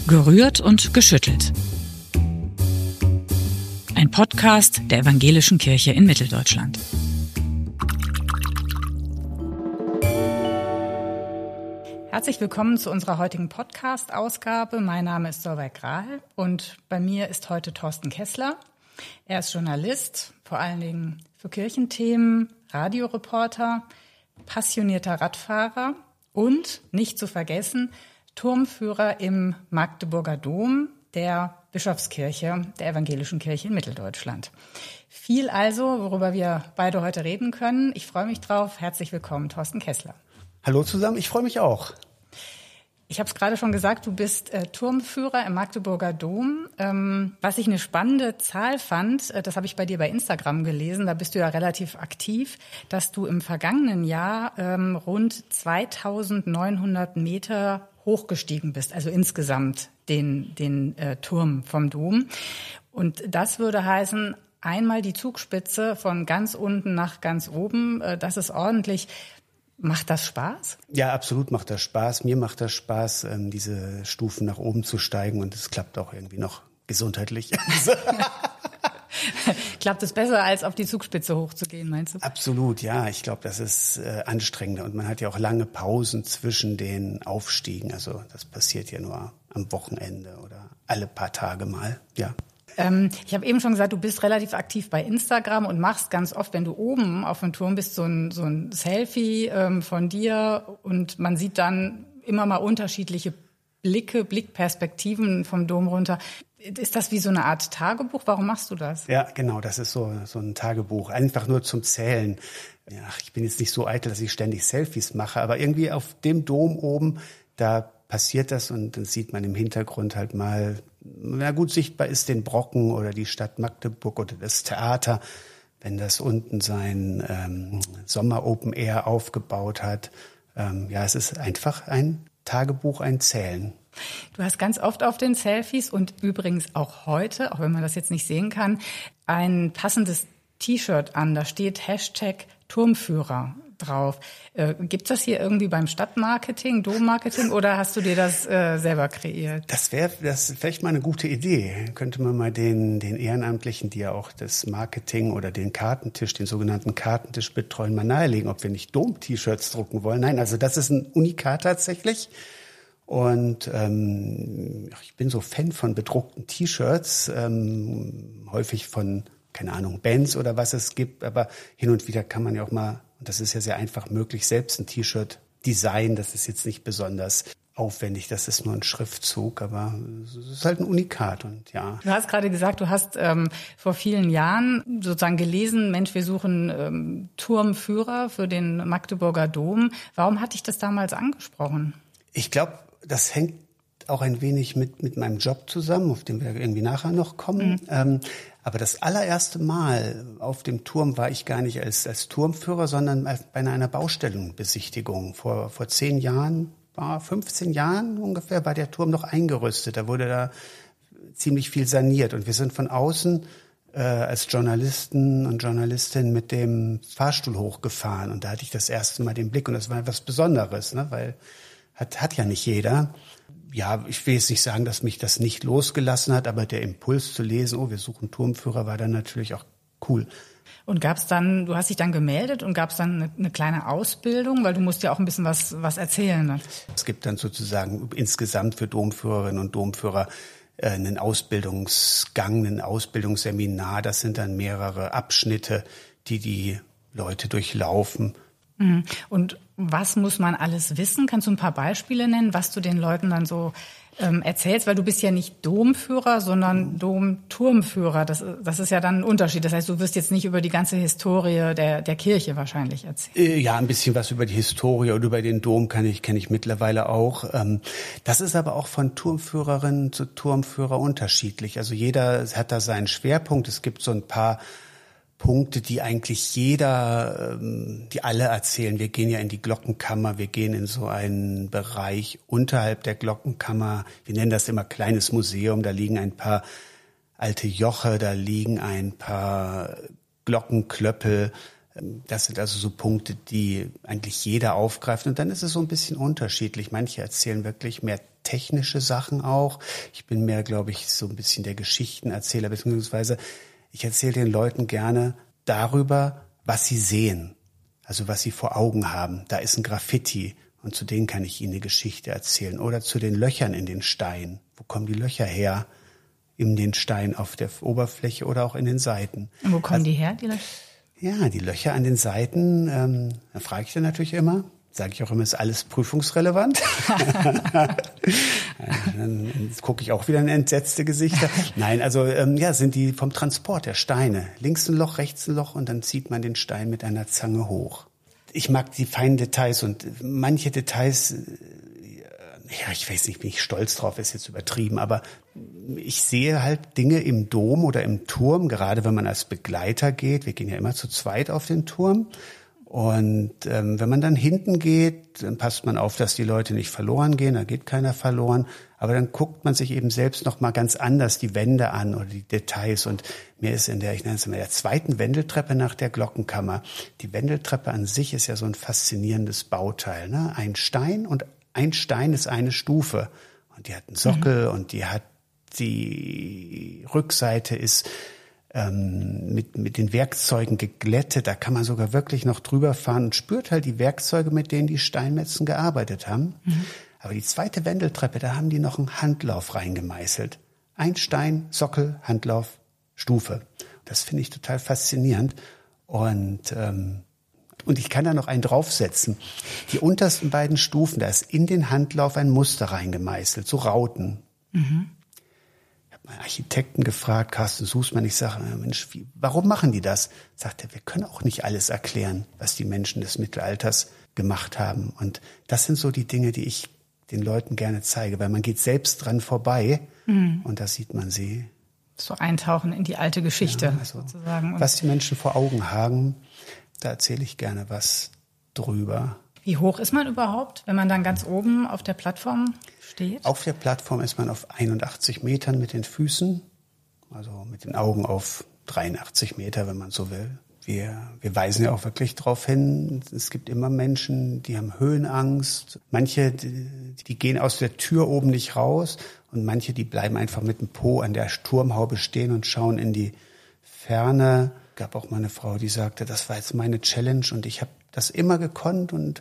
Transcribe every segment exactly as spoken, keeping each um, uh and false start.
Gerührt und geschüttelt. Ein Podcast der Evangelischen Kirche in Mitteldeutschland. Herzlich willkommen zu unserer heutigen Podcast-Ausgabe. Mein Name ist Solveig Grahl und bei mir ist heute Thorsten Kessler. Er ist Journalist, vor allen Dingen für Kirchenthemen, Radioreporter, passionierter Radfahrer und, nicht zu vergessen, Turmführer im Magdeburger Dom, der Bischofskirche der Evangelischen Kirche in Mitteldeutschland. Viel also, worüber wir beide heute reden können. Ich freue mich drauf. Herzlich willkommen, Thorsten Kessler. Hallo zusammen, ich freue mich auch. Ich habe es gerade schon gesagt, du bist äh, Turmführer im Magdeburger Dom. Ähm, was ich eine spannende Zahl fand, äh, das habe ich bei dir bei Instagram gelesen, da bist du ja relativ aktiv, dass du im vergangenen Jahr ähm, rund zweitausendneunhundert Meter hochgestiegen bist, also insgesamt den, den äh, Turm vom Dom. Und das würde heißen, einmal die Zugspitze von ganz unten nach ganz oben, äh, das ist ordentlich. Macht das Spaß? Ja, absolut macht das Spaß. Mir macht das Spaß, ähm, diese Stufen nach oben zu steigen, und es klappt auch irgendwie noch gesundheitlich. Klappt es besser, als auf die Zugspitze hochzugehen, meinst du? Absolut, ja. Ich glaube, das ist äh, anstrengender, und man hat ja auch lange Pausen zwischen den Aufstiegen. Also das passiert ja nur am Wochenende oder alle paar Tage mal, ja. Ähm, ich habe eben schon gesagt, du bist relativ aktiv bei Instagram und machst ganz oft, wenn du oben auf dem Turm bist, so ein, so ein Selfie ähm, von dir, und man sieht dann immer mal unterschiedliche Blicke, Blickperspektiven vom Dom runter. Ist das wie so eine Art Tagebuch? Warum machst du das? Ja, genau, das ist so, so ein Tagebuch, einfach nur zum Zählen. Ja, ich bin jetzt nicht so eitel, dass ich ständig Selfies mache, aber irgendwie auf dem Dom oben, da passiert das, und dann sieht man im Hintergrund halt mal, na gut, sichtbar ist den Brocken oder die Stadt Magdeburg oder das Theater, wenn das unten sein ähm, Sommer-Open Air aufgebaut hat. Ähm, ja, es ist einfach ein Tagebuch, ein Zählen. Du hast ganz oft auf den Selfies und übrigens auch heute, auch wenn man das jetzt nicht sehen kann, ein passendes T-Shirt an. Da steht Hashtag Turmführer drauf. Äh, gibt es das hier irgendwie beim Stadtmarketing, Dommarketing, oder hast du dir das äh, selber kreiert? Das wäre das ist vielleicht mal eine gute Idee. Könnte man mal den, den Ehrenamtlichen, die ja auch das Marketing oder den Kartentisch, den sogenannten Kartentisch betreuen, mal nahelegen, ob wir nicht Dom-T-Shirts drucken wollen. Nein, also das ist ein Unikat tatsächlich. Und ähm, ich bin so Fan von bedruckten T-Shirts, ähm, häufig von, keine Ahnung, Bands oder was es gibt. Aber hin und wieder kann man ja auch mal, und das ist ja sehr einfach möglich, selbst ein T-Shirt designen. Das ist jetzt nicht besonders aufwendig, das ist nur ein Schriftzug, aber es ist halt ein Unikat, und ja. Du hast gerade gesagt, du hast ähm, vor vielen Jahren sozusagen gelesen, Mensch, wir suchen ähm, Turmführer für den Magdeburger Dom. Warum hat dich das damals angesprochen? Ich glaube, das hängt auch ein wenig mit mit meinem Job zusammen, auf den wir irgendwie nachher noch kommen. Mhm. Ähm, aber das allererste Mal auf dem Turm war ich gar nicht als als Turmführer, sondern bei einer Baustellenbesichtigung. Vor vor zehn Jahren, war fünfzehn Jahren ungefähr, war der Turm noch eingerüstet. Da wurde da ziemlich viel saniert, und wir sind von außen äh, als Journalisten und Journalistin mit dem Fahrstuhl hochgefahren, und da hatte ich das erste Mal den Blick, und das war etwas Besonderes, ne, weil Hat, hat ja nicht jeder. Ja, ich will jetzt nicht sagen, dass mich das nicht losgelassen hat, aber der Impuls zu lesen, oh, wir suchen Turmführer, war dann natürlich auch cool. Und gab es dann, du hast dich dann gemeldet, und gab es dann eine, eine kleine Ausbildung, weil du musst ja auch ein bisschen was, was erzählen. Ne? Es gibt dann sozusagen insgesamt für Domführerinnen und Domführer äh, einen Ausbildungsgang, ein Ausbildungsseminar. Das sind dann mehrere Abschnitte, die die Leute durchlaufen. Und was muss man alles wissen? Kannst du ein paar Beispiele nennen, was du den Leuten dann so ähm, erzählst? Weil du bist ja nicht Domführer, sondern Domturmführer. Das, das ist ja dann ein Unterschied. Das heißt, du wirst jetzt nicht über die ganze Historie der, der Kirche wahrscheinlich erzählen. Ja, ein bisschen was über die Historie und über den Dom kann ich, kenne ich mittlerweile auch. Das ist aber auch von Turmführerin zu Turmführer unterschiedlich. Also jeder hat da seinen Schwerpunkt. Es gibt so ein paar Punkte, die eigentlich jeder, die alle erzählen. Wir gehen ja in die Glockenkammer, wir gehen in so einen Bereich unterhalb der Glockenkammer. Wir nennen das immer kleines Museum. Da liegen ein paar alte Joche, da liegen ein paar Glockenklöppel. Das sind also so Punkte, die eigentlich jeder aufgreift. Und dann ist es so ein bisschen unterschiedlich. Manche erzählen wirklich mehr technische Sachen auch. Ich bin mehr, glaube ich, so ein bisschen der Geschichtenerzähler, beziehungsweise ich erzähle den Leuten gerne darüber, was sie sehen, also was sie vor Augen haben. Da ist ein Graffiti und zu denen kann ich ihnen eine Geschichte erzählen. Oder zu den Löchern in den Steinen. Wo kommen die Löcher her? In den Stein auf der Oberfläche oder auch in den Seiten. Und wo kommen also, die her, die Löcher? Ja, die Löcher an den Seiten, ähm, da frage ich dann natürlich immer, sage ich auch immer, ist alles prüfungsrelevant? Dann gucke ich auch wieder in entsetzte Gesichter. Nein, also ähm, ja, sind die vom Transport der Steine. Links ein Loch, rechts ein Loch und dann zieht man den Stein mit einer Zange hoch. Ich mag die feinen Details und manche Details, ja, ich weiß nicht, bin ich stolz drauf, ist jetzt übertrieben, aber ich sehe halt Dinge im Dom oder im Turm, gerade wenn man als Begleiter geht. Wir gehen ja immer zu zweit auf den Turm. Und ähm, wenn man dann hinten geht, dann passt man auf, dass die Leute nicht verloren gehen, da geht keiner verloren. Aber dann guckt man sich eben selbst noch mal ganz anders die Wände an oder die Details. Und mir ist in der, ich nenne es mal, der zweiten Wendeltreppe nach der Glockenkammer, die Wendeltreppe an sich ist ja so ein faszinierendes Bauteil, ne? Ein Stein und ein Stein ist eine Stufe. Und die hat einen Sockel mhm. und die hat die Rückseite ist ähm, mit, mit den Werkzeugen geglättet. Da kann man sogar wirklich noch drüber fahren und spürt halt die Werkzeuge, mit denen die Steinmetzen gearbeitet haben. Mhm. Aber die zweite Wendeltreppe, da haben die noch einen Handlauf reingemeißelt. Ein Stein, Sockel, Handlauf, Stufe. Das finde ich total faszinierend. Und ähm, Und ich kann da noch einen draufsetzen. Die untersten beiden Stufen, da ist in den Handlauf ein Muster reingemeißelt, so Rauten. Mhm. Ich habe meinen Architekten gefragt, Carsten Sußmann, ich sage, Mensch, wie, warum machen die das? Sagt er, wir können auch nicht alles erklären, was die Menschen des Mittelalters gemacht haben. Und das sind so die Dinge, die ich den Leuten gerne zeige, weil man geht selbst dran vorbei mhm. und da sieht man sie. So eintauchen in die alte Geschichte, ja, also, sozusagen. Und was die Menschen vor Augen haben, da erzähle ich gerne was drüber. Wie hoch ist man überhaupt, wenn man dann ganz oben auf der Plattform steht? Auf der Plattform ist man auf einundachtzig Metern mit den Füßen, also mit den Augen auf dreiundachtzig Meter, wenn man so will. Wir, wir weisen ja auch wirklich darauf hin, es gibt immer Menschen, die haben Höhenangst. Manche, die, die gehen aus der Tür oben nicht raus und manche, die bleiben einfach mit dem Po an der Turmhaube stehen und schauen in die Ferne. Gab auch mal eine Frau, die sagte, das war jetzt meine Challenge und ich habe das immer gekonnt und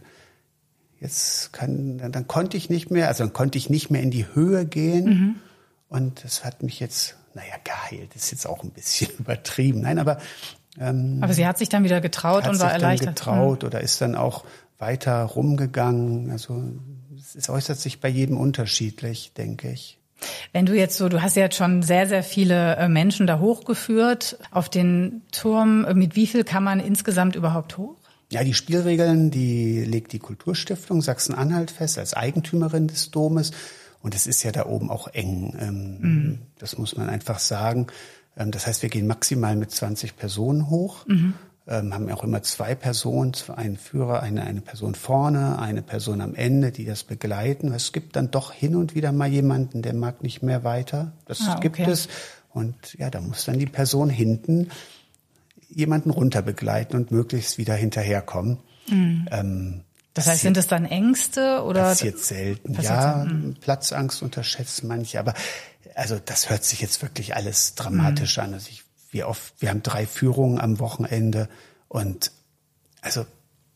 jetzt kann, dann, dann konnte ich nicht mehr, also dann konnte ich nicht mehr in die Höhe gehen mhm. und das hat mich jetzt, naja, geheilt, ist jetzt auch ein bisschen übertrieben. Nein, aber ähm, aber sie hat sich dann wieder getraut hat und war sich erleichtert. Dann getraut mhm. oder ist dann auch weiter rumgegangen. Also es äußert sich bei jedem unterschiedlich, denke ich. Wenn du jetzt so, du hast ja jetzt schon sehr, sehr viele Menschen da hochgeführt auf den Turm. Mit wie viel kann man insgesamt überhaupt hoch? Ja, die Spielregeln, die legt die Kulturstiftung Sachsen-Anhalt fest als Eigentümerin des Domes. Und es ist ja da oben auch eng. Ähm, mhm. Das muss man einfach sagen. Ähm, das heißt, wir gehen maximal mit zwanzig Personen hoch. Mhm. Ähm, haben auch immer zwei Personen, einen Führer, eine, eine Person vorne, eine Person am Ende, die das begleiten. Es gibt dann doch hin und wieder mal jemanden, der mag nicht mehr weiter. Das ah, okay. gibt es. Und ja, da muss dann die Person hinten jemanden runter begleiten und möglichst wieder hinterherkommen. Mhm. Ähm, das heißt, sind das dann Ängste oder? Passiert selten. Passiert ja, selten. Platzangst unterschätzen manche. Aber also das hört sich jetzt wirklich alles dramatisch mhm. an. Also ich Wie oft, wir haben drei Führungen am Wochenende und also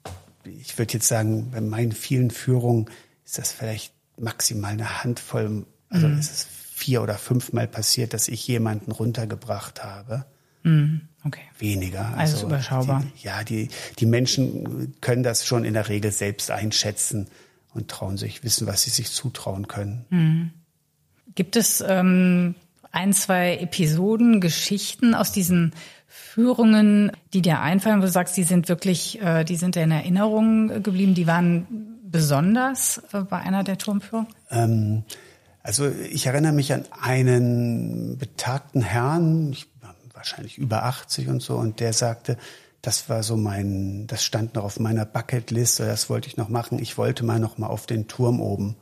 ich würde jetzt sagen, bei meinen vielen Führungen ist das vielleicht maximal eine Handvoll, also mm. ist es vier oder fünfmal passiert, dass ich jemanden runtergebracht habe. Mm. Okay. Weniger. Also, also ist überschaubar. Die, ja, die, die Menschen können das schon in der Regel selbst einschätzen und trauen sich, wissen, was sie sich zutrauen können. Mm. Gibt es ähm ein, zwei Episoden, Geschichten aus diesen Führungen, die dir einfallen, wo du sagst, die sind wirklich, äh, die sind in Erinnerung geblieben, die waren besonders äh, bei einer der Turmführungen? Ähm, also ich erinnere mich an einen betagten Herrn, ich, wahrscheinlich über achtzig und so, und der sagte, das war so mein, das stand noch auf meiner Bucketliste, das wollte ich noch machen, ich wollte mal noch mal auf den Turm oben.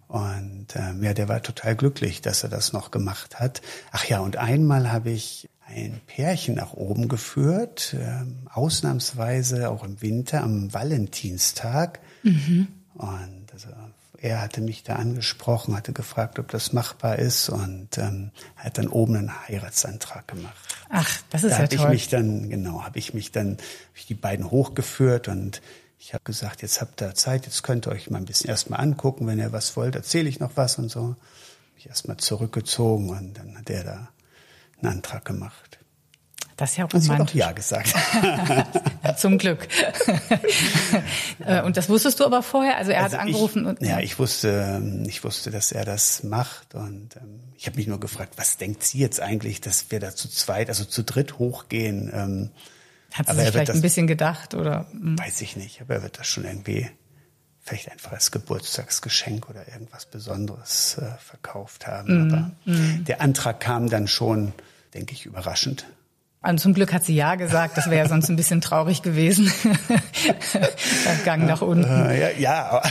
Und ähm, ja, der war total glücklich, dass er das noch gemacht hat. Ach ja, und einmal habe ich ein Pärchen nach oben geführt, äh, ausnahmsweise auch im Winter am Valentinstag. Mhm. Und also er hatte mich da angesprochen, hatte gefragt, ob das machbar ist und ähm, hat dann oben einen Heiratsantrag gemacht. Ach, das ist da ja hab toll. Ich mich dann, genau, habe ich mich dann, hab ich die beiden hochgeführt und ich habe gesagt, jetzt habt ihr Zeit, jetzt könnt ihr euch mal ein bisschen erstmal angucken, wenn ihr was wollt, erzähle ich noch was und so. Habe ich erstmal zurückgezogen und dann hat er da einen Antrag gemacht. Das ist ja romantisch. Und sie hat auch romantisch. Ja gesagt. Zum Glück. Und das wusstest du aber vorher? Also er also hat angerufen ich, und ja, ich wusste, ich wusste, dass er das macht und ähm, ich habe mich nur gefragt, was denkt sie jetzt eigentlich, dass wir da zu zweit, also zu dritt hochgehen? Ähm, Hat sie sich vielleicht das, ein bisschen gedacht oder? Weiß ich nicht, aber er wird das schon irgendwie vielleicht einfach als Geburtstagsgeschenk oder irgendwas Besonderes äh, verkauft haben. Mm, aber mm. der Antrag kam dann schon, denke ich, überraschend. Also zum Glück hat sie Ja gesagt, das wäre ja sonst ein bisschen traurig gewesen. Der Gang nach unten. Ja, ja,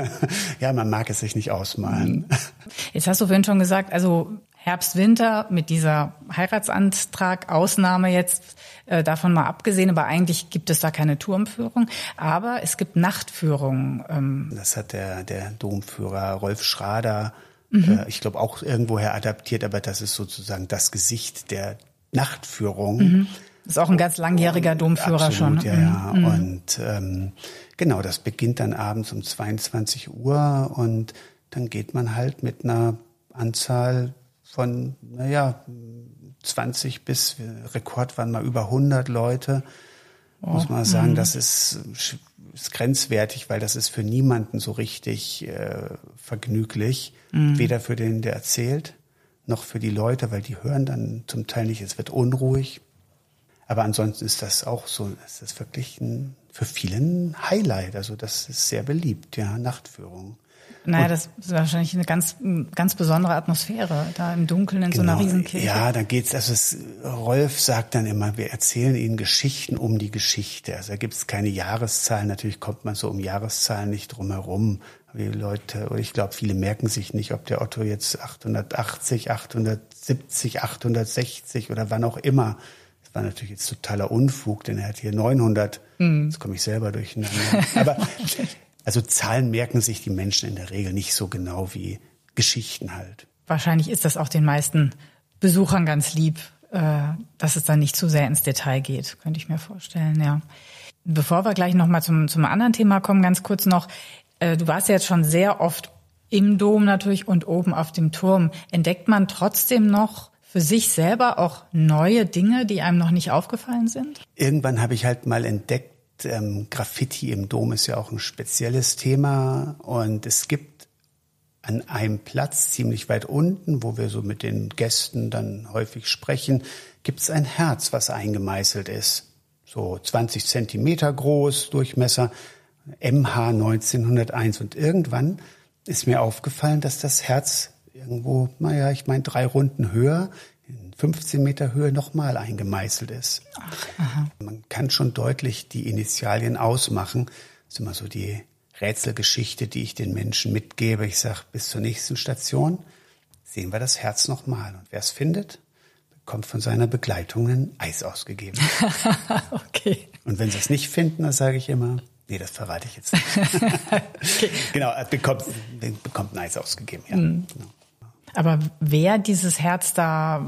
ja, man mag es sich nicht ausmalen. Jetzt hast du vorhin schon gesagt, also Herbst, Winter mit dieser Heiratsantrag, Ausnahme jetzt, äh, davon mal abgesehen, aber eigentlich gibt es da keine Turmführung, aber es gibt Nachtführungen. Ähm. Das hat der, der Domführer Rolf Schrader, mhm. äh, ich glaube auch irgendwoher adaptiert, aber das ist sozusagen das Gesicht der Nachtführung. Mhm. Das ist auch ein ganz langjähriger Domführer Absolut, schon. Ja, ja. Mhm. Und ähm, genau, das beginnt dann abends um zweiundzwanzig Uhr und dann geht man halt mit einer Anzahl von, naja, zwanzig bis, Rekord waren mal über hundert Leute. Oh, muss man sagen, mh. das ist, ist grenzwertig, weil das ist für niemanden so richtig äh, vergnüglich. Mhm. Weder für den, der erzählt, noch für die Leute, weil die hören dann zum Teil nicht, es wird unruhig. Aber ansonsten ist das auch so, es ist wirklich ein, für viele ein Highlight. Also das ist sehr beliebt, ja, Nachtführung. Naja, und, das ist wahrscheinlich eine ganz, ganz besondere Atmosphäre, da im Dunkeln in genau, so einer Riesenkirche. Ja, da geht's, also es, Rolf sagt dann immer, wir erzählen Ihnen Geschichten um die Geschichte. Also da gibt's keine Jahreszahlen, natürlich kommt man so um Jahreszahlen nicht drum herum. Die Leute, oder ich glaube, viele merken sich nicht, ob der Otto jetzt achthundertachtzig, achthundertsiebzig, achthundertsechzig oder wann auch immer. Das war natürlich jetzt totaler Unfug, denn er hat hier neunhundert. Mhm. Jetzt komme ich selber durcheinander. Aber also Zahlen merken sich die Menschen in der Regel nicht so genau wie Geschichten halt. Wahrscheinlich ist das auch den meisten Besuchern ganz lieb, dass es dann nicht zu sehr ins Detail geht, könnte ich mir vorstellen, ja. Bevor wir gleich nochmal zum, zum anderen Thema kommen, ganz kurz noch. Du warst ja jetzt schon sehr oft im Dom natürlich und oben auf dem Turm. Entdeckt man trotzdem noch für sich selber auch neue Dinge, die einem noch nicht aufgefallen sind? Irgendwann habe ich halt mal entdeckt, ähm, Graffiti im Dom ist ja auch ein spezielles Thema und es gibt an einem Platz ziemlich weit unten, wo wir so mit den Gästen dann häufig sprechen, gibt es ein Herz, was eingemeißelt ist. So zwanzig Zentimeter groß, Durchmesser, M H neunzehnhunderteins. Und irgendwann ist mir aufgefallen, dass das Herz irgendwo, naja, ich meine drei Runden höher, in fünfzehn Meter Höhe nochmal eingemeißelt ist. Ach, aha. Man kann schon deutlich die Initialien ausmachen. Das ist immer so die Rätselgeschichte, die ich den Menschen mitgebe. Ich sage, bis zur nächsten Station sehen wir das Herz nochmal. Und wer es findet, bekommt von seiner Begleitung ein Eis ausgegeben. Okay. Und wenn sie es nicht finden, dann sage ich immer, nee, das verrate ich jetzt nicht. Okay. Genau, er bekommt, bekommt ein Eis ausgegeben, ja. Mhm. Genau. Aber wer dieses Herz da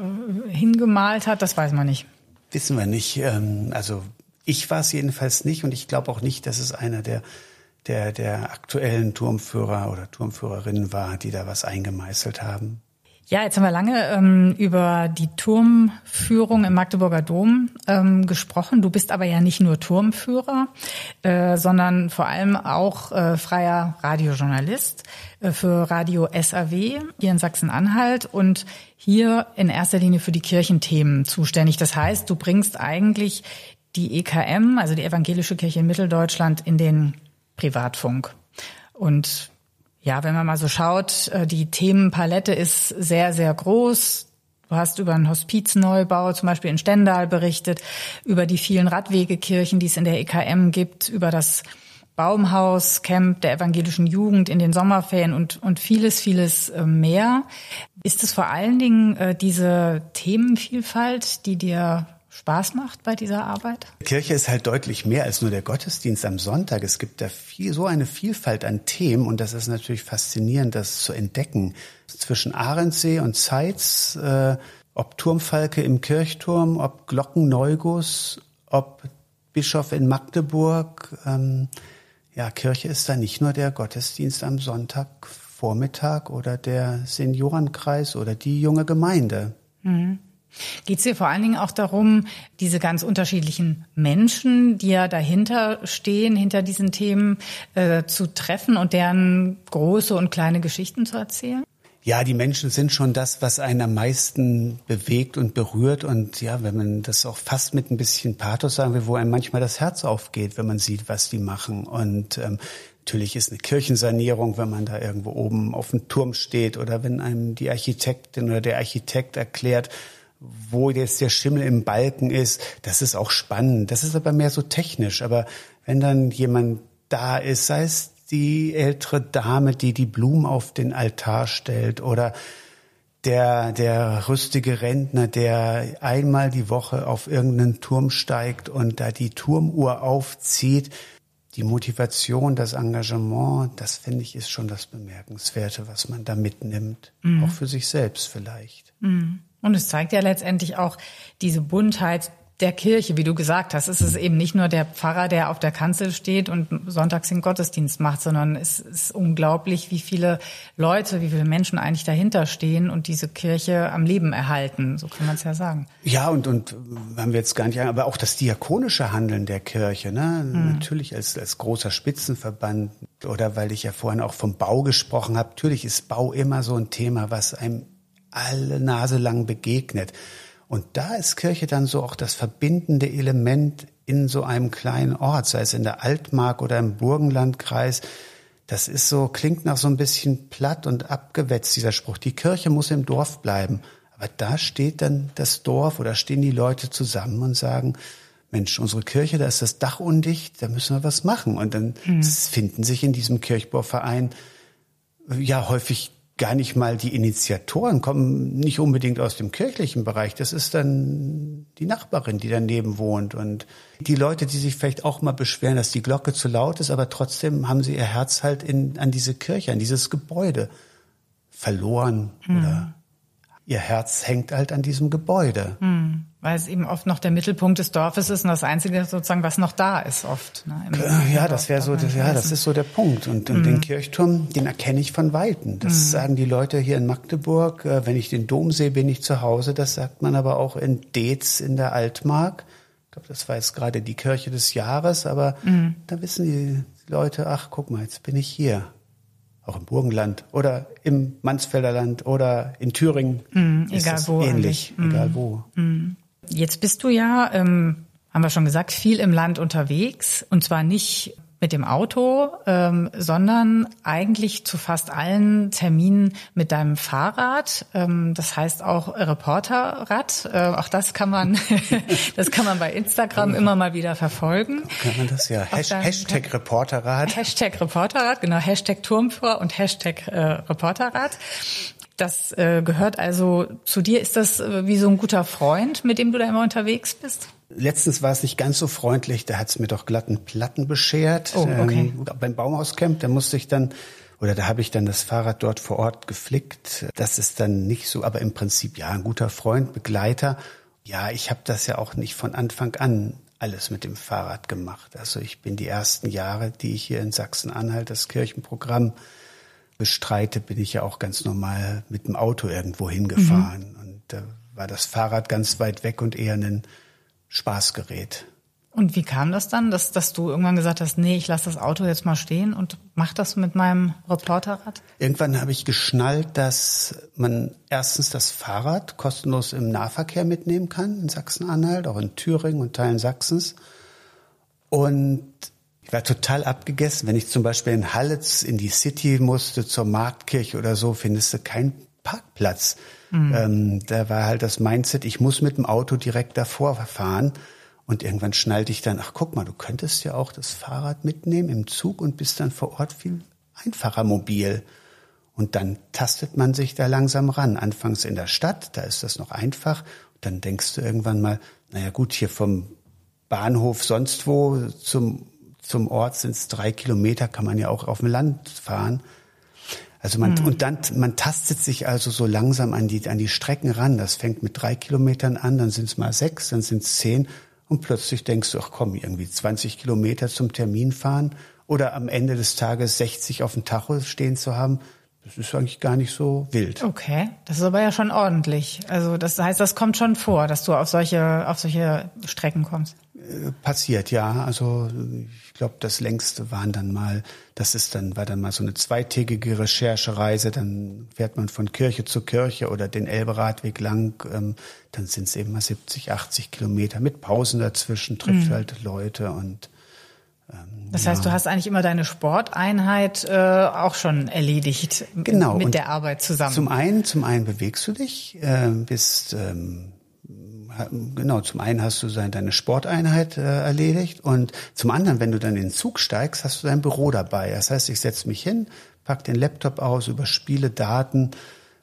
hingemalt hat, das weiß man nicht. Wissen wir nicht. Also ich war es jedenfalls nicht und ich glaube auch nicht, dass es einer der, der, der aktuellen Turmführer oder Turmführerinnen war, die da was eingemeißelt haben. Ja, jetzt haben wir lange ähm, über die Turmführung im Magdeburger Dom ähm, gesprochen. Du bist aber ja nicht nur Turmführer, äh, sondern vor allem auch äh, freier Radiojournalist äh, für Radio S A W hier in Sachsen-Anhalt und hier in erster Linie für die Kirchenthemen zuständig. Das heißt, du bringst eigentlich die E K M, also die Evangelische Kirche in Mitteldeutschland, in den Privatfunk. Und ja, wenn man mal so schaut, die Themenpalette ist sehr, sehr groß. Du hast über einen Hospizneubau zum Beispiel in Stendal berichtet, über die vielen Radwegekirchen, die es in der E K M gibt, über das Baumhauscamp der evangelischen Jugend in den Sommerferien und, und vieles, vieles mehr. Ist es vor allen Dingen äh, diese Themenvielfalt, die dir Spaß macht bei dieser Arbeit? Kirche ist halt deutlich mehr als nur der Gottesdienst am Sonntag. Es gibt da viel, so eine Vielfalt an Themen und das ist natürlich faszinierend, das zu entdecken. Zwischen Arendsee und Zeitz, äh, ob Turmfalke im Kirchturm, ob Glockenneuguss, ob Bischof in Magdeburg. Ähm, ja, Kirche ist da nicht nur der Gottesdienst am Sonntagvormittag oder der Seniorenkreis oder die junge Gemeinde. Mhm. Geht es dir vor allen Dingen auch darum, diese ganz unterschiedlichen Menschen, die ja dahinter stehen, hinter diesen Themen, äh, zu treffen und deren große und kleine Geschichten zu erzählen? Ja, die Menschen sind schon das, was einen am meisten bewegt und berührt. Und ja, wenn man das auch fast mit ein bisschen Pathos sagen will, wo einem manchmal das Herz aufgeht, wenn man sieht, was die machen. Und ähm, natürlich ist eine Kirchensanierung, wenn man da irgendwo oben auf dem Turm steht oder wenn einem die Architektin oder der Architekt erklärt, wo jetzt der Schimmel im Balken ist, das ist auch spannend. Das ist aber mehr so technisch. Aber wenn dann jemand da ist, sei es die ältere Dame, die die Blumen auf den Altar stellt oder der, der rüstige Rentner, der einmal die Woche auf irgendeinen Turm steigt und da die Turmuhr aufzieht, die Motivation, das Engagement, das finde ich ist schon das Bemerkenswerte, was man da mitnimmt. Mhm. Auch für sich selbst vielleicht. Mhm. Und es zeigt ja letztendlich auch diese Buntheit der Kirche, wie du gesagt hast. Es ist eben nicht nur der Pfarrer, der auf der Kanzel steht und sonntags den Gottesdienst macht, sondern es ist unglaublich, wie viele Leute, wie viele Menschen eigentlich dahinter stehen und diese Kirche am Leben erhalten. So kann man es ja sagen. Ja, und, und haben wir jetzt gar nicht, aber auch das diakonische Handeln der Kirche, ne? Mhm. Natürlich als, als großer Spitzenverband oder weil ich ja vorhin auch vom Bau gesprochen habe. Natürlich ist Bau immer so ein Thema, was einem alle Nase lang begegnet. Und da ist Kirche dann so auch das verbindende Element in so einem kleinen Ort, sei es in der Altmark oder im Burgenlandkreis. Das ist so, klingt nach so ein bisschen platt und abgewetzt, dieser Spruch. Die Kirche muss im Dorf bleiben. Aber da steht dann das Dorf oder stehen die Leute zusammen und sagen, Mensch, unsere Kirche, da ist das Dach undicht, da müssen wir was machen. Und dann mhm. finden sich in diesem Kirchbauverein ja häufig gar nicht mal die Initiatoren, kommen nicht unbedingt aus dem kirchlichen Bereich. Das ist dann die Nachbarin, die daneben wohnt. Und die Leute, die sich vielleicht auch mal beschweren, dass die Glocke zu laut ist, aber trotzdem haben sie ihr Herz halt in, an diese Kirche, an dieses Gebäude verloren. Mhm. Oder ihr Herz hängt halt an diesem Gebäude. Mhm. Weil es eben oft noch der Mittelpunkt des Dorfes ist und das Einzige sozusagen, was noch da ist oft. Ne, im ja, das wäre so, das, ja, das ist so der Punkt. Und, und mm. den Kirchturm, den erkenne ich von Weitem. Das mm. sagen die Leute hier in Magdeburg. Wenn ich den Dom sehe, bin ich zu Hause. Das sagt man aber auch in Deetz in der Altmark. Ich glaube, das war jetzt gerade die Kirche des Jahres. Aber mm. da wissen die Leute, ach, guck mal, jetzt bin ich hier. Auch im Burgenland oder im Mansfelder Land oder in Thüringen. Mm, egal wo. Ähnlich, mm. egal wo. Mm. Jetzt bist du ja, ähm, haben wir schon gesagt, viel im Land unterwegs und zwar nicht mit dem Auto, ähm, sondern eigentlich zu fast allen Terminen mit deinem Fahrrad. Ähm, das heißt auch Reporterrad. Äh, auch das kann man, das kann man bei Instagram immer mal wieder verfolgen. Kann man das ja? Hasht- Hashtag Reporterrad. Hashtag Reporterrad, genau. Hashtag Turmführer und Hashtag äh, Reporterrad. Das äh, gehört also zu dir. Ist das äh, wie so ein guter Freund, mit dem du da immer unterwegs bist? Letztens war es nicht ganz so freundlich. Da hat es mir doch glatten Platten beschert. Oh, okay. Ähm, beim Baumhauscamp, da musste ich dann, oder da habe ich dann das Fahrrad dort vor Ort geflickt. Das ist dann nicht so, aber im Prinzip ja, ein guter Freund, Begleiter. Ja, ich habe das ja auch nicht von Anfang an alles mit dem Fahrrad gemacht. Also ich bin die ersten Jahre, die ich hier in Sachsen-Anhalt das Kirchenprogramm bestreite, bin ich ja auch ganz normal mit dem Auto irgendwo hingefahren. Mhm. Und da war das Fahrrad ganz weit weg und eher ein Spaßgerät. Und wie kam das dann, dass, dass du irgendwann gesagt hast, nee, ich lasse das Auto jetzt mal stehen und mach das mit meinem Reporterrad? Irgendwann habe ich geschnallt, dass man erstens das Fahrrad kostenlos im Nahverkehr mitnehmen kann in Sachsen-Anhalt, auch in Thüringen und Teilen Sachsens. Und ich war total abgegessen. Wenn ich zum Beispiel in Hallitz in die City musste, zur Marktkirche oder so, findest du keinen Parkplatz. Mhm. Ähm, da war halt das Mindset, ich muss mit dem Auto direkt davor fahren. Und irgendwann schnallte ich dann, ach guck mal, du könntest ja auch das Fahrrad mitnehmen im Zug und bist dann vor Ort viel einfacher mobil. Und dann tastet man sich da langsam ran. Anfangs in der Stadt, da ist das noch einfach. Und dann denkst du irgendwann mal, naja gut, hier vom Bahnhof sonst wo zum, zum Ort sind es drei Kilometer, kann man ja auch auf dem Land fahren. Also man, mhm. und dann, man tastet sich also so langsam an die, an die Strecken ran. Das fängt mit drei Kilometern an, dann sind es mal sechs, dann sind es zehn. Und plötzlich denkst du, ach komm, irgendwie zwanzig Kilometer zum Termin fahren oder am Ende des Tages sechzig auf dem Tacho stehen zu haben, das ist eigentlich gar nicht so wild. Okay, das ist aber ja schon ordentlich. Also das heißt, das kommt schon vor, dass du auf solche, auf solche Strecken kommst. Äh, passiert, ja. Also ich glaube, das längste waren dann mal, das ist dann, war dann mal so eine zweitägige Recherchereise, dann fährt man von Kirche zu Kirche oder den Elbe-Radweg lang, ähm, dann sind es eben mal siebzig, achtzig Kilometer mit Pausen dazwischen, trifft mhm. halt Leute und ähm, das heißt, ja. du hast eigentlich immer deine Sporteinheit äh, auch schon erledigt genau. mit und der Arbeit zusammen. Zum einen, zum einen bewegst du dich, äh, bist ähm, Genau, zum einen hast du deine Sporteinheit äh, erledigt und zum anderen, wenn du dann in den Zug steigst, hast du dein Büro dabei. Das heißt, ich setze mich hin, pack den Laptop aus, überspiele Daten,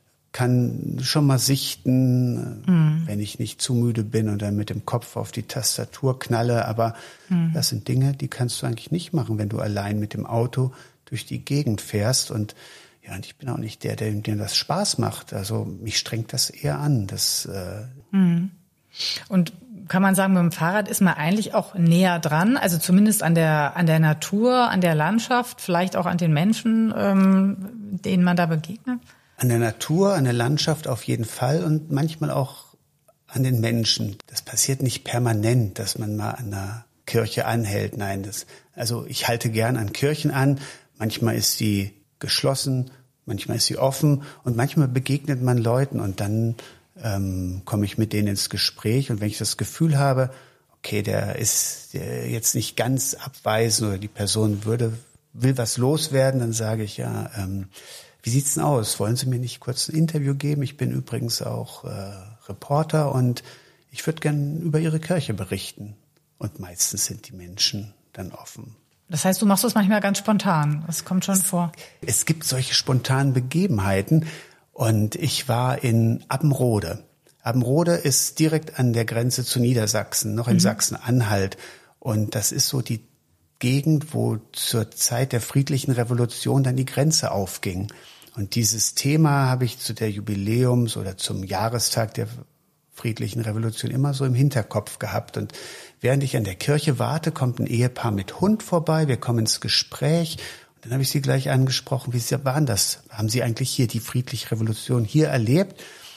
kann schon mal sichten, mhm. wenn ich nicht zu müde bin und dann mit dem Kopf auf die Tastatur knalle. Aber mhm. das sind Dinge, die kannst du eigentlich nicht machen, wenn du allein mit dem Auto durch die Gegend fährst. Und ja, und ich bin auch nicht der, der dem das Spaß macht. Also mich strengt das eher an. Das äh, mhm. Und kann man sagen, mit dem Fahrrad ist man eigentlich auch näher dran, also zumindest an der an der Natur, an der Landschaft, vielleicht auch an den Menschen, ähm, denen man da begegnet? An der Natur, an der Landschaft auf jeden Fall und manchmal auch an den Menschen. Das passiert nicht permanent, dass man mal an einer Kirche anhält. Nein, das, also ich halte gern an Kirchen an. Manchmal ist sie geschlossen, manchmal ist sie offen und manchmal begegnet man Leuten und dann ähm, komme ich mit denen ins Gespräch und wenn ich das Gefühl habe, okay, der ist der jetzt nicht ganz abweisend oder die Person würde will was loswerden, dann sage ich ja, ähm, wie sieht's denn aus? Wollen Sie mir nicht kurz ein Interview geben? Ich bin übrigens auch äh, Reporter und ich würde gern über Ihre Kirche berichten. Und meistens sind die Menschen dann offen. Das heißt, du machst das manchmal ganz spontan. Das kommt schon es, vor. Es gibt solche spontanen Begebenheiten. Und ich war in Abbenrode. Abbenrode ist direkt an der Grenze zu Niedersachsen, noch in mhm. Sachsen-Anhalt. Und das ist so die Gegend, wo zur Zeit der friedlichen Revolution dann die Grenze aufging. Und dieses Thema habe ich zu der Jubiläums- oder zum Jahrestag der friedlichen Revolution immer so im Hinterkopf gehabt. Und während ich an der Kirche warte, kommt ein Ehepaar mit Hund vorbei. Wir kommen ins Gespräch. Und dann habe ich sie gleich angesprochen, wie waren das? Haben Sie eigentlich hier die friedliche Revolution hier erlebt?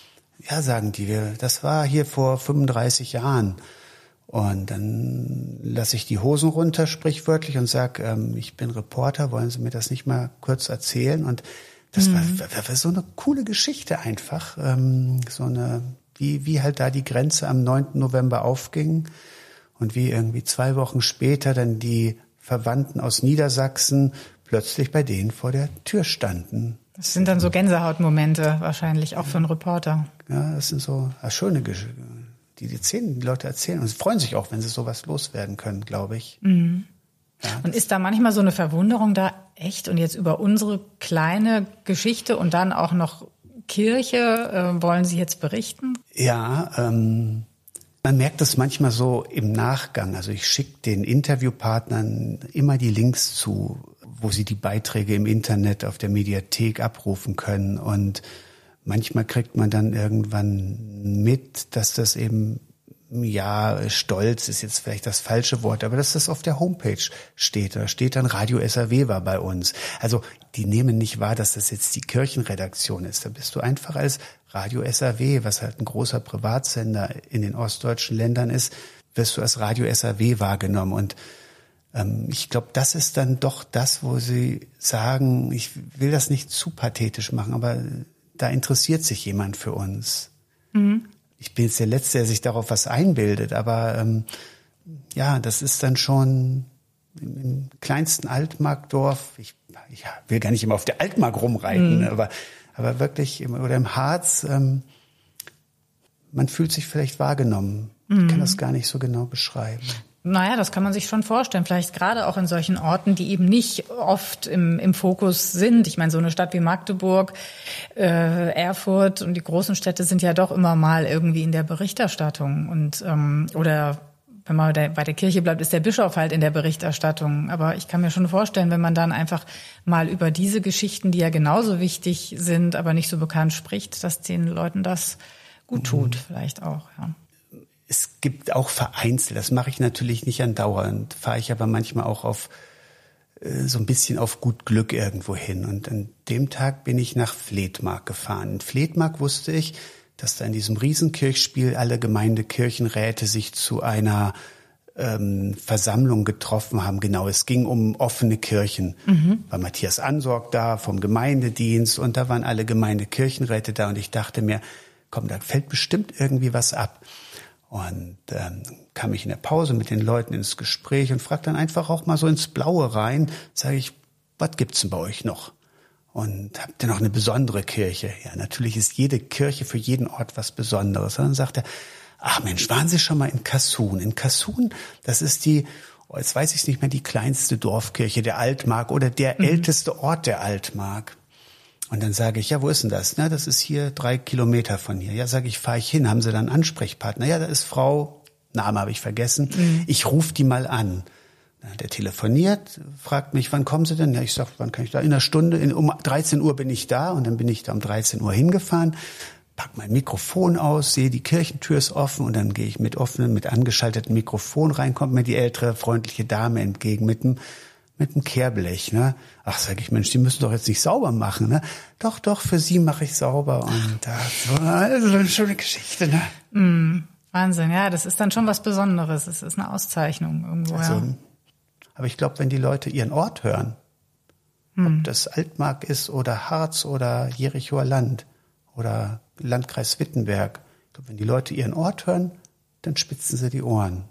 Ja, sagen die, wir, das war hier vor fünfunddreißig Jahren. Und dann lasse ich die Hosen runter, sprichwörtlich, und sage, ähm, ich bin Reporter, wollen Sie mir das nicht mal kurz erzählen? Und das mhm. war, war, war so eine coole Geschichte einfach, ähm, so eine, wie, wie halt da die Grenze am neunten November aufging und wie irgendwie zwei Wochen später dann die Verwandten aus Niedersachsen plötzlich bei denen vor der Tür standen. Das sind dann so Gänsehautmomente wahrscheinlich auch für einen Reporter. Ja, das sind so ja, schöne Geschichten, die die, erzählen, die Leute erzählen. Und sie freuen sich auch, wenn sie sowas loswerden können, glaube ich. Mhm. Ja, und ist da manchmal so eine Verwunderung da, echt? Und jetzt über unsere kleine Geschichte und dann auch noch Kirche, äh, wollen Sie jetzt berichten? Ja, ähm, man merkt das manchmal so im Nachgang. Also ich schicke den Interviewpartnern immer die Links zu, wo sie die Beiträge im Internet auf der Mediathek abrufen können. Und manchmal kriegt man dann irgendwann mit, dass das eben, ja, stolz ist jetzt vielleicht das falsche Wort, aber dass das auf der Homepage steht. Da steht dann Radio S R W war bei uns. Also die nehmen nicht wahr, dass das jetzt die Kirchenredaktion ist. Da bist du einfach als Radio S R W, was halt ein großer Privatsender in den ostdeutschen Ländern ist, wirst du als Radio S R W wahrgenommen. Und ähm, ich glaube, das ist dann doch das, wo sie sagen, ich will das nicht zu pathetisch machen, aber da interessiert sich jemand für uns. Mhm. Ich bin jetzt der Letzte, der sich darauf was einbildet, aber ähm, ja, das ist dann schon im, im kleinsten Altmarkdorf. Ich, ich will gar nicht immer auf der Altmark rumreiten, mhm. aber aber wirklich im, oder im Harz. Ähm, man fühlt sich vielleicht wahrgenommen. Ich kann das gar nicht so genau beschreiben. Naja, das kann man sich schon vorstellen. Vielleicht gerade auch in solchen Orten, die eben nicht oft im, im Fokus sind. Ich meine, so eine Stadt wie Magdeburg, äh, Erfurt und die großen Städte sind ja doch immer mal irgendwie in der Berichterstattung. Und ähm, oder wenn man bei der, bei der Kirche bleibt, ist der Bischof halt in der Berichterstattung. Aber ich kann mir schon vorstellen, wenn man dann einfach mal über diese Geschichten, die ja genauso wichtig sind, aber nicht so bekannt spricht, dass den Leuten das gut tut, mhm. vielleicht auch, ja. Es gibt auch vereinzelt, das mache ich natürlich nicht andauernd, fahre ich aber manchmal auch auf äh, so ein bisschen auf gut Glück irgendwo hin. Und an dem Tag bin ich nach Vletmark gefahren. In Vletmark wusste ich, dass da in diesem Riesenkirchspiel alle Gemeindekirchenräte sich zu einer ähm, Versammlung getroffen haben. Genau, es ging um offene Kirchen. Mhm. War Matthias Ansorg da vom Gemeindedienst und da waren alle Gemeindekirchenräte da und ich dachte mir, komm, da fällt bestimmt irgendwie was ab. Und ähm, kam ich in der Pause mit den Leuten ins Gespräch und fragte dann einfach auch mal so ins Blaue rein, sage ich, was gibt's denn bei euch noch? Und habt ihr noch eine besondere Kirche? Ja, natürlich ist jede Kirche für jeden Ort was Besonderes. Und dann sagt er, ach Mensch, waren Sie schon mal in Kassun? In Kassun, das ist die, oh, jetzt weiß ich nicht mehr, die kleinste Dorfkirche der Altmark oder der mhm. älteste Ort der Altmark. Und dann sage ich, ja, wo ist denn das? Na, das ist hier drei Kilometer von hier. Ja, sage ich, fahre ich hin. Haben Sie dann einen Ansprechpartner? Ja, da ist Frau, Name habe ich vergessen. Mhm. Ich rufe die mal an. Der telefoniert, fragt mich, wann kommen Sie denn? Ja, ich sage, wann kann ich da? In einer Stunde, in, um dreizehn Uhr bin ich da. Und dann bin ich da um dreizehn Uhr hingefahren, pack mein Mikrofon aus, sehe, die Kirchentür ist offen und dann gehe ich mit offenem, mit angeschaltetem Mikrofon rein, kommt mir die ältere, freundliche Dame entgegen mit dem mit dem Kehrblech, ne? Ach, sag ich, Mensch, die müssen doch jetzt nicht sauber machen, ne? Doch, doch, für Sie mache ich sauber. Und das war also eine schöne Geschichte, ne? Mm, Wahnsinn, ja, das ist dann schon was Besonderes. Es ist eine Auszeichnung irgendwo, also, ja. Aber ich glaube, wenn die Leute ihren Ort hören, mm. ob das Altmark ist oder Harz oder Jerichoer Land oder Landkreis Wittenberg, ich glaube, wenn die Leute ihren Ort hören, dann spitzen sie die Ohren.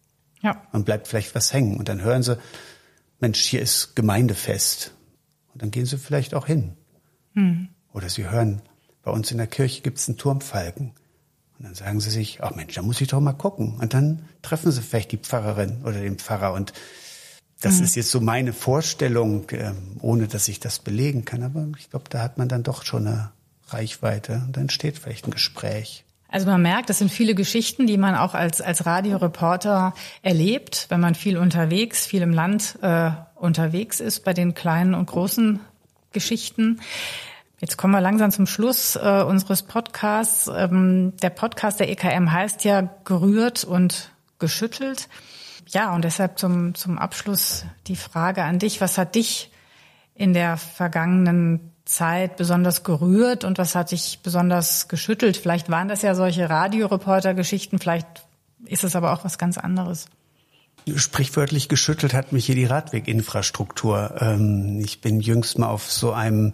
Ja. Und bleibt vielleicht was hängen. Und dann hören sie, Mensch, hier ist Gemeindefest. Und dann gehen sie vielleicht auch hin. Hm. Oder sie hören, bei uns in der Kirche gibt's einen Turmfalken. Und dann sagen sie sich, ach Mensch, da muss ich doch mal gucken. Und dann treffen sie vielleicht die Pfarrerin oder den Pfarrer. Und das hm. ist jetzt so meine Vorstellung, ohne dass ich das belegen kann. Aber ich glaube, da hat man dann doch schon eine Reichweite. Und dann entsteht vielleicht ein Gespräch. Also man merkt, das sind viele Geschichten, die man auch als als Radioreporter erlebt, wenn man viel unterwegs, viel im Land äh, unterwegs ist bei den kleinen und großen Geschichten. Jetzt kommen wir langsam zum Schluss äh, unseres Podcasts. Ähm, der Podcast der E K M heißt ja Gerührt und geschüttelt. Ja, und deshalb zum zum Abschluss die Frage an dich: Was hat dich in der vergangenen Zeit besonders gerührt und was hat dich besonders geschüttelt? Vielleicht waren das ja solche Radioreporter-Geschichten, vielleicht ist es aber auch was ganz anderes. Sprichwörtlich geschüttelt hat mich hier die Radweginfrastruktur. Ich bin jüngst mal auf so einem,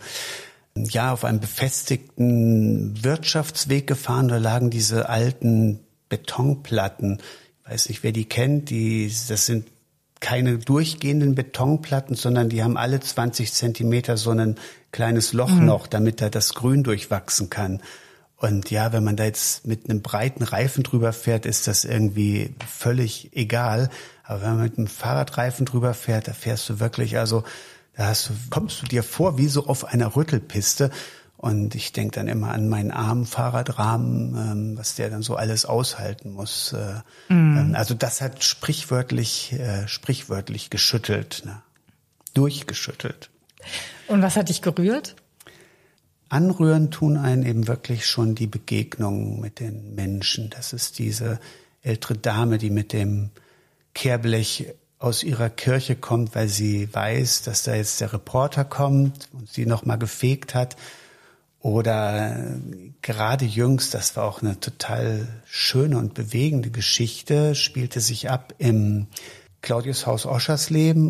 ja, auf einem befestigten Wirtschaftsweg gefahren. Da lagen diese alten Betonplatten. Ich weiß nicht, wer die kennt. Die, das sind keine durchgehenden Betonplatten, sondern die haben alle zwanzig Zentimeter so ein kleines Loch mhm. noch, damit da das Grün durchwachsen kann. Und ja, wenn man da jetzt mit einem breiten Reifen drüber fährt, ist das irgendwie völlig egal. Aber wenn man mit einem Fahrradreifen drüber fährt, da fährst du wirklich, also da hast du, kommst du dir vor wie so auf einer Rüttelpiste. Und ich denke dann immer an meinen armen Fahrradrahmen, ähm, was der dann so alles aushalten muss. Äh, mhm. Also das hat sprichwörtlich, äh, sprichwörtlich geschüttelt, ne? Durchgeschüttelt. Und was hat dich gerührt? Anrühren tun einen eben wirklich schon die Begegnungen mit den Menschen. Das ist diese ältere Dame, die mit dem Kehrblech aus ihrer Kirche kommt, weil sie weiß, dass da jetzt der Reporter kommt und sie noch mal gefegt hat. Oder gerade jüngst, das war auch eine total schöne und bewegende Geschichte, spielte sich ab im Claudiushaus Oschersleben,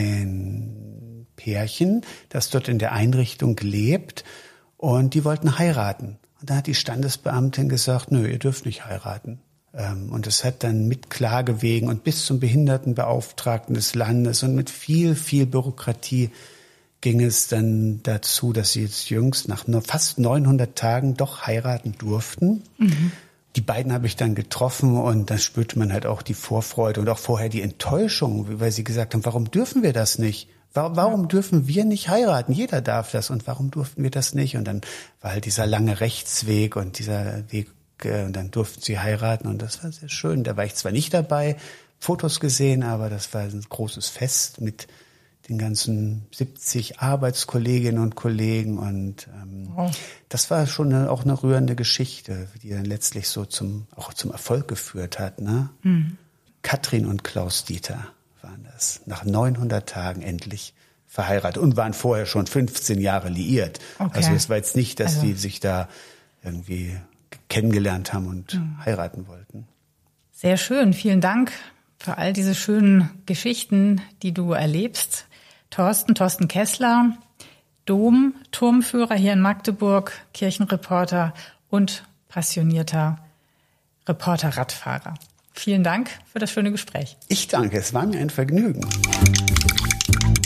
ein Pärchen, das dort in der Einrichtung lebt, und die wollten heiraten. Und da hat die Standesbeamtin gesagt, nö, ihr dürft nicht heiraten. Und es hat dann mit Klagewegen und bis zum Behindertenbeauftragten des Landes und mit viel, viel Bürokratie ging es dann dazu, dass sie jetzt jüngst nach nur fast neunhundert Tagen doch heiraten durften. Mhm. die beiden habe ich dann getroffen und dann spürte man halt auch die Vorfreude und auch vorher die Enttäuschung, weil sie gesagt haben, warum dürfen wir das nicht? Warum, warum dürfen wir nicht heiraten? Jeder darf das und warum durften wir das nicht? Und dann war halt dieser lange Rechtsweg und dieser Weg, äh, und dann durften sie heiraten und das war sehr schön. Da war ich zwar nicht dabei, Fotos gesehen, aber das war ein großes Fest mit den ganzen siebzig Arbeitskolleginnen und Kollegen und ähm, oh. das war schon eine, auch eine rührende Geschichte, die dann letztlich so zum auch zum Erfolg geführt hat. Ne? Mhm. Katrin und Klaus Dieter waren das, nach neunhundert Tagen endlich verheiratet und waren vorher schon fünfzehn Jahre liiert. Okay. Also es war jetzt nicht, dass also. die sich da irgendwie kennengelernt haben und mhm. heiraten wollten. Sehr schön, vielen Dank für all diese schönen Geschichten, die du erlebst. Thorsten, Thorsten Kessler, Dom, Turmführer hier in Magdeburg, Kirchenreporter und passionierter Reporter-Radfahrer. Vielen Dank für das schöne Gespräch. Ich danke, es war mir ein Vergnügen.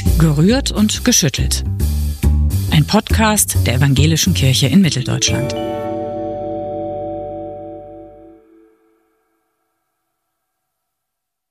Gerührt und geschüttelt. Ein Podcast der Evangelischen Kirche in Mitteldeutschland.